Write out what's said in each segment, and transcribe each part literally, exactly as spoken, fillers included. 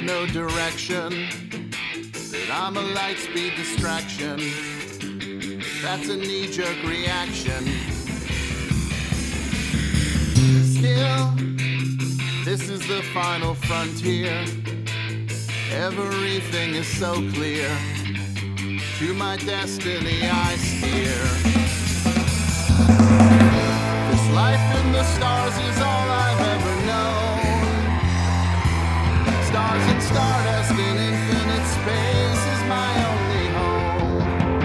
no direction, that I'm a light speed distraction. That's a knee-jerk reaction. Still, this is the final frontier. Everything is so clear. To my destiny I steer. This life in the stars is all I've ever known. Stars and stardust in infinite space is my only home.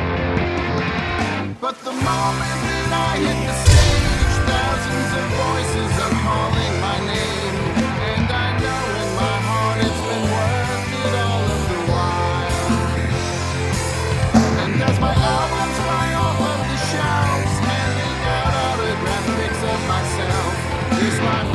But the moment that I hit the stage, thousands of voices are calling my name. And I know in my heart it's been worth it all of the while. And as my albums fly off of the shelves, handing out autograph pics of myself, this life